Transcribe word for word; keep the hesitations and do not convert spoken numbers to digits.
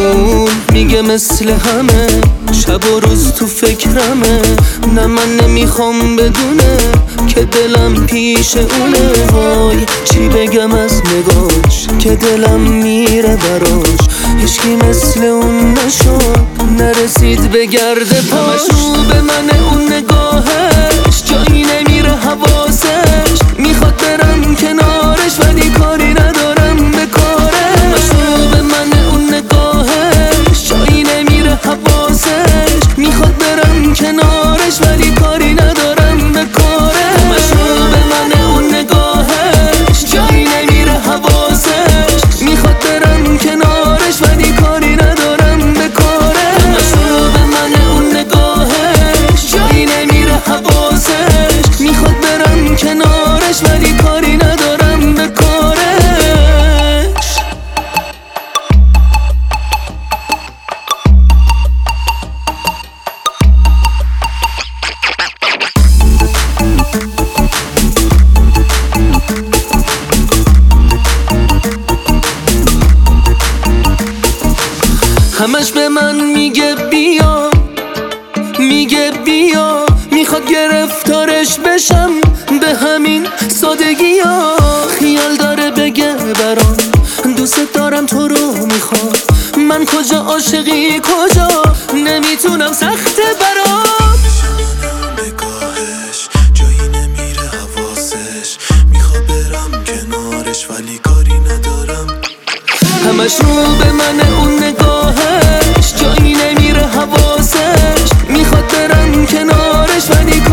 اون میگه مثل همه شب و روز تو فکرمه. نه من نمیخوام بدونه که دلم پیش اونه. وای چی بگم از نگاش که دلم میره براش. هیچکی مثل اون نشد نرسید به گرد پاش. رو به من اون نگاهش جایی نمیره حواسش. میخواد برم کنارش ولی کاری ندارم به کارش. رو به من اون نگاهش جایی نمیره حواسش. میخواد برم کنارش ولی کاری ندارم به کارش. رو به من اون نگاهش جایی نمیره حواسش. میخواد برم کنارش ولی کاری ندارم به کارش. رو به من اون نگاهش جایی نمیره حواسش. میخواد برم کنارش ولی کاری ندارم به کارش. همش به من میگه بیا، میگه بیا، میخواد گرفتارش بشم به همین سادگی ها. خیال داره بگه برام دوست دارم تو رو میخوام. من کجا عاشقی کجا نمیتونم سخته برام. نگاهش جایی نمیره حواسش. میخواد برم کنارش ولی کاری ندارم. همش رو به من اون نگاهش جایی نمیره حواسش. میخواد برم کنارش ولی